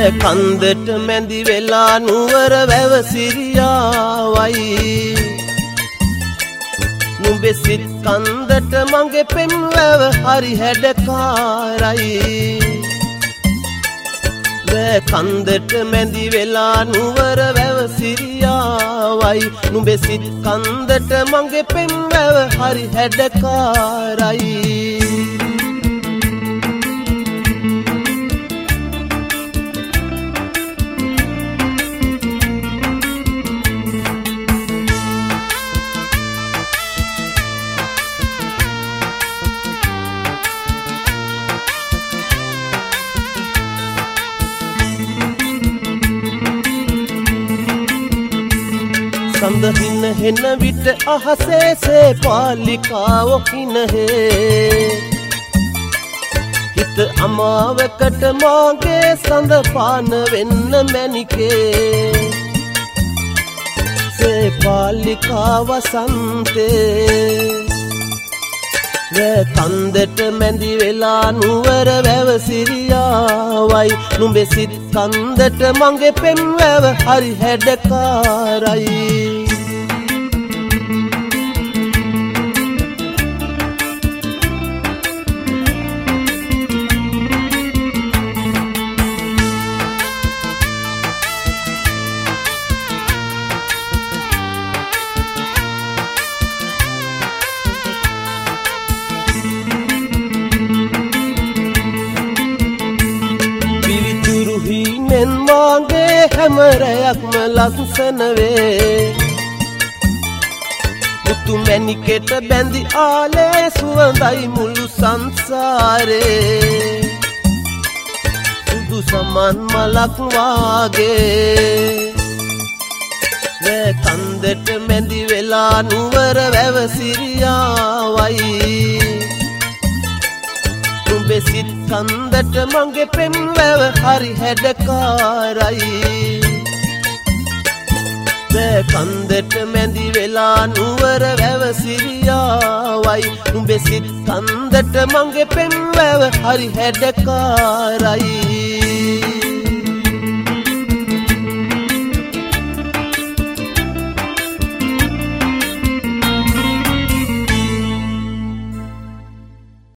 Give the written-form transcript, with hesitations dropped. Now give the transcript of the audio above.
කන්දට මැදි වෙලා නුවර වැව සිරියාවයි නුඹේ සිත් කන්දට මගේ පෙම් වැව හරි හැඩකාරයි කන්දට මැදි වෙලා නුවර වැව සිරියාවයි නුඹේ සිත් කන්දට මගේ පෙම් වැව හරි හැඩකාරයි සඳ හින හෙන විට අහසේසේ පාලිකාව හිනහේ හිත අමාවකට මාගේ සඳ පාන වෙන්න මැනිකේ සේ පාලිකාව සන්තේ කන්දට මැදි වෙලා නුවර වැව සිරියාවයි නුඹේ සිත් කන්දට මගේ පෙම් වැව හරි හැඩකාරයි මාගේ හැමරයක්ම ලස්සන වේ මුතු මැණිකෙට බැඳි ආලේ සුවඳයි මුළු සංසාරේ සුදු සමන් මලක් වාගේ කන්දට මැදි වෙලා නුවර වැව සිරියාවයි නුඹේ සිත් කන්දට මගේ පෙම් වැව හරි හැඩකාරයි කන්දට මැදි වෙලා නුවර වැව සිරියාවයි නුඹේ සිත් කන්දට මගේ පෙම් වැව හරි හැඩකාරයි